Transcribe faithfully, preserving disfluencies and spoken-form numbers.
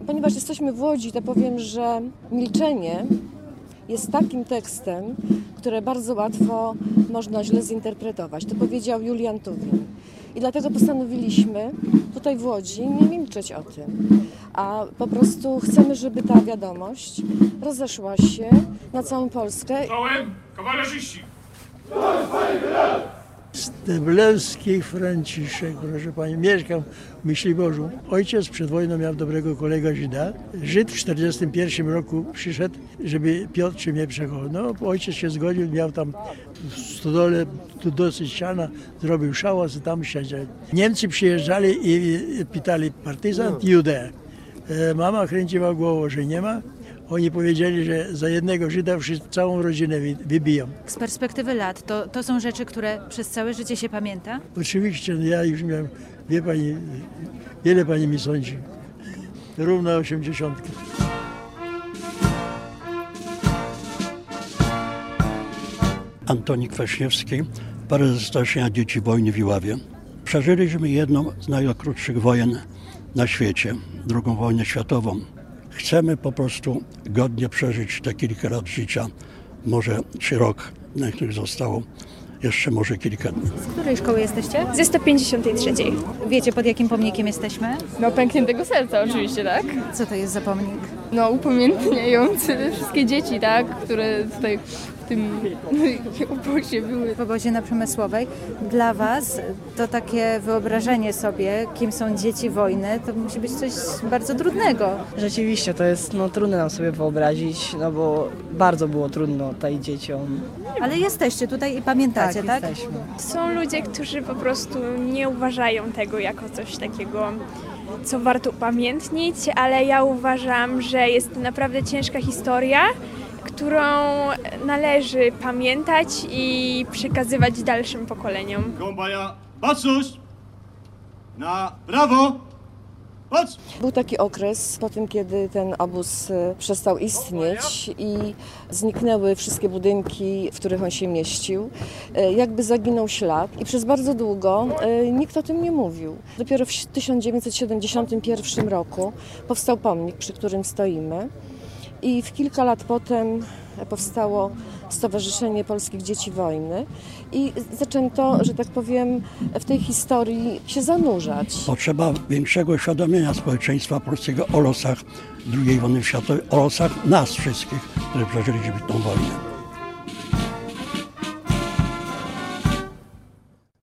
Ponieważ jesteśmy w Łodzi, to powiem, że milczenie jest takim tekstem, które bardzo łatwo można źle zinterpretować. To powiedział Julian Tuwim. I dlatego postanowiliśmy tutaj w Łodzi nie milczeć o tym, a po prostu chcemy, żeby ta wiadomość rozeszła się na całą Polskę. Czołem kawalerzyści! Steblewski Franciszek, proszę pani, mieszkam w Myśliborzu. Ojciec przed wojną miał dobrego kolegę Żyda. Żyd w czterdziestym pierwszym roku przyszedł, żeby Piotr mnie przechował. No, ojciec się zgodził, miał tam w stodole tu dosyć siana, zrobił szałas i tam siedział. Niemcy przyjeżdżali i pytali, partyzant, Judea. Mama kręciła głową, że nie ma. Oni powiedzieli, że za jednego Żyda całą rodzinę wybiją. Z perspektywy lat, to, to są rzeczy, które przez całe życie się pamięta? Oczywiście, no ja już miałem, wie pani, wiele pani mi sądzi. Równa osiemdziesiątkę. Antoni Kwaśniewski, prezes Stowarzyszenia Dzieci Wojny w Iławie. Przeżyliśmy jedną z najokrutszych wojen na świecie, drugą wojnę światową. Chcemy po prostu godnie przeżyć te kilka lat życia, może czy rok, na których zostało jeszcze może kilka dni. Z której szkoły jesteście? Ze sto pięćdziesiątej trzeciej. Wiecie, pod jakim pomnikiem jesteśmy? No pękniętego serca oczywiście, tak? Co to jest za pomnik? No upamiętniający wszystkie dzieci, tak? Które tutaj w tym obozie były. W obozie na Przemysłowej. Dla Was to takie wyobrażenie sobie, kim są dzieci wojny, to musi być coś bardzo trudnego. Rzeczywiście to jest no, trudno nam sobie wyobrazić, no bo bardzo było trudno tutaj dzieciom. Ale jesteście tutaj i pamiętacie, tak? Tak, jesteśmy. Są ludzie, którzy po prostu nie uważają tego jako coś takiego, co warto upamiętnić, ale ja uważam, że jest to naprawdę ciężka historia, którą należy pamiętać i przekazywać dalszym pokoleniom. Gąbaja, patrz! Na prawo! Patrz! Był taki okres po tym, kiedy ten obóz przestał istnieć i zniknęły wszystkie budynki, w których on się mieścił. Jakby zaginął ślad i przez bardzo długo nikt o tym nie mówił. Dopiero w tysiąc dziewięćset siedemdziesiątym pierwszym roku powstał pomnik, przy którym stoimy. I w kilka lat potem powstało Stowarzyszenie Polskich Dzieci Wojny i zaczęto, że tak powiem, w tej historii się zanurzać. Potrzeba większego uświadomienia społeczeństwa polskiego o losach drugiej wojny światowej, o losach nas wszystkich, którzy przeżyliśmy tę wojnę.